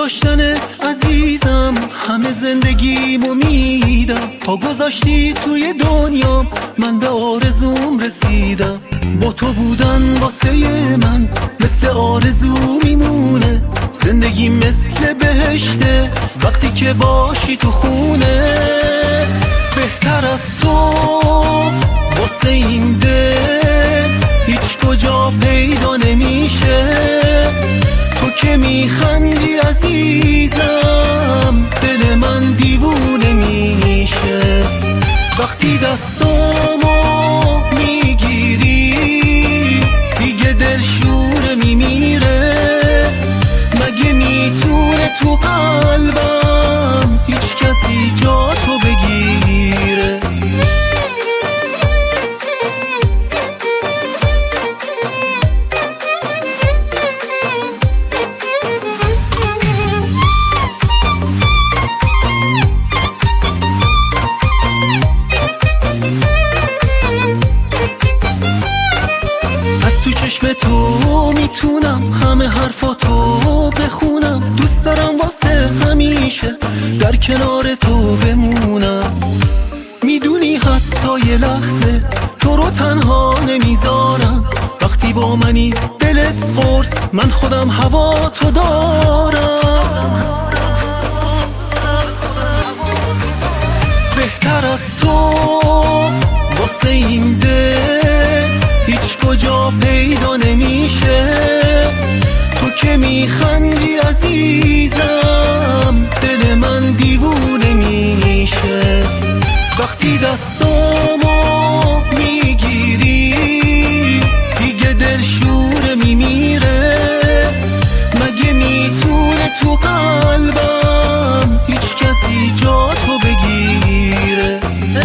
داشتنت عزیزم همه زندگیمو میدم. پا گذاشتی توی دنیا من به آرزوم رسیدم. با تو بودن واسه من مثل آرزو میمونه. زندگی مثل بهشته وقتی که باشی تو خونه. بهتر از تو واسه این دل هیچ کجا پیدا نمیشه. تو که میخندی عزیزم دل من دیوونه میشه. وقتی دستامو میگیری دیگه دل شوره میمیره. مگه میتونه تو قلبم هیچ کسی جا تو بگیره؟ تو چشم تو میتونم همه حرفاتو بخونم. دوست دارم واسه همیشه در کنار تو بمونم. میدونی حتی یه لحظه تو رو تنها نمیذارم. وقتی با منی دلت قرص من خودم هوا تو دارم. بهتر از تو واسه این دل هیچ کجا پیدا نمیشه. تو که میخندی عزیزم دل من دیوونه میشه. وقتی دستامو میگیری دیگه دل شوره میمیره. مگه میتونه تو قلبم هیچ کسی جا تو بگیره؟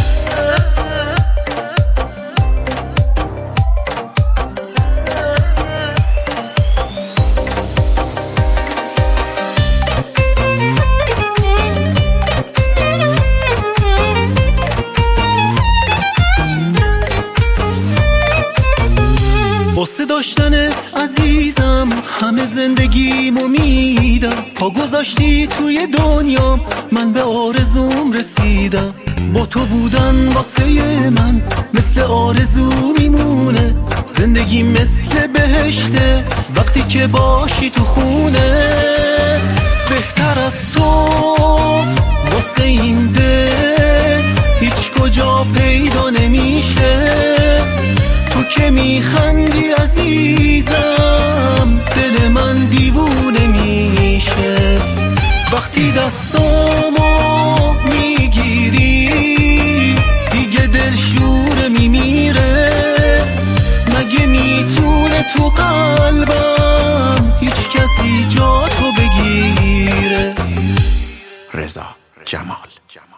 واسه داشتنت عزیزم همه زندگیمو میدم. پا گذاشتی توی دنیا من به آرزوم رسیدم. با تو بودن واسه من مثل آرزو میمونه. زندگی مثل بهشته وقتی که باشی تو خونه. بهتر از تو واسه این دل هیچ کجا پیدا نمیشه. تو که میخندی عزیزم دل من دیوونه میشه. وقتی دستامو میگیری دیگه دل شوره میمیره. مگه میتونه تو قلبم هیچ کسی جا تو بگیره؟ رضا جمال